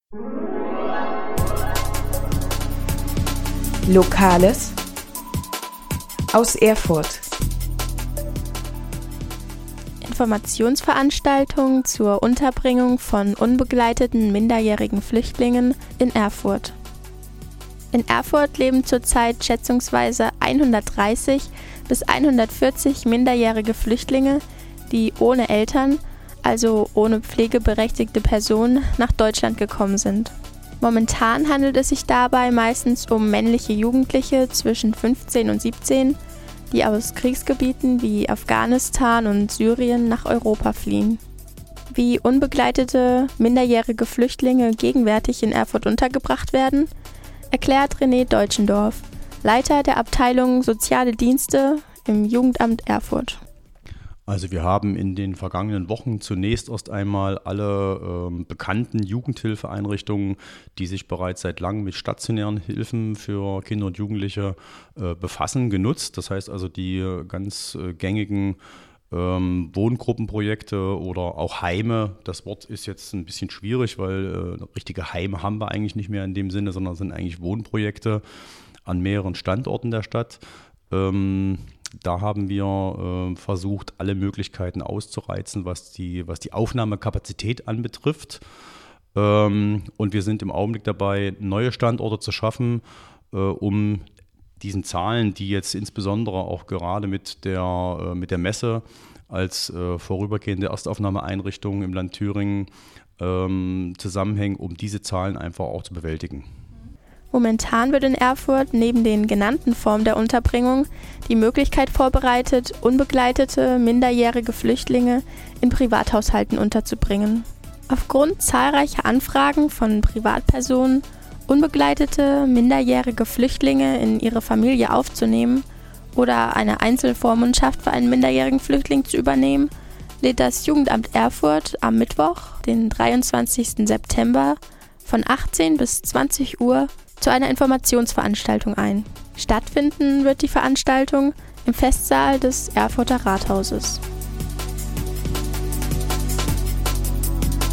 Lokales aus Erfurt. Informationsveranstaltung zur Unterbringung von unbegleiteten minderjährigen Flüchtlingen in Erfurt. In Erfurt leben zurzeit schätzungsweise 130 bis 140 minderjährige Flüchtlinge, die ohne Eltern, also ohne pflegeberechtigte Personen, nach Deutschland gekommen sind. Momentan handelt es sich dabei meistens um männliche Jugendliche zwischen 15 und 17, die aus Kriegsgebieten wie Afghanistan und Syrien nach Europa fliehen. Wie unbegleitete minderjährige Flüchtlinge gegenwärtig in Erfurt untergebracht werden, erklärt René Deutschendorf, Leiter der Abteilung Soziale Dienste im Jugendamt Erfurt. Also wir haben in den vergangenen Wochen zunächst erst einmal alle bekannten Jugendhilfeeinrichtungen, die sich bereits seit langem mit stationären Hilfen für Kinder und Jugendliche befassen, genutzt. Das heißt also die ganz gängigen Wohngruppenprojekte oder auch Heime. Das Wort ist jetzt ein bisschen schwierig, weil richtige Heime haben wir eigentlich nicht mehr in dem Sinne, sondern sind eigentlich Wohnprojekte an mehreren Standorten der Stadt. Da haben wir versucht, alle Möglichkeiten auszureizen, was die Aufnahmekapazität anbetrifft. Und wir sind im Augenblick dabei, neue Standorte zu schaffen, um diesen Zahlen, die jetzt insbesondere auch gerade mit der Messe als vorübergehende Erstaufnahmeeinrichtung im Land Thüringen zusammenhängen, um diese Zahlen einfach auch zu bewältigen. Momentan wird in Erfurt neben den genannten Formen der Unterbringung die Möglichkeit vorbereitet, unbegleitete minderjährige Flüchtlinge in Privathaushalten unterzubringen. Aufgrund zahlreicher Anfragen von Privatpersonen, unbegleitete minderjährige Flüchtlinge in ihre Familie aufzunehmen oder eine Einzelvormundschaft für einen minderjährigen Flüchtling zu übernehmen, lädt das Jugendamt Erfurt am Mittwoch, den 23. September von 18 bis 20 Uhr zu einer Informationsveranstaltung ein. Stattfinden wird die Veranstaltung im Festsaal des Erfurter Rathauses.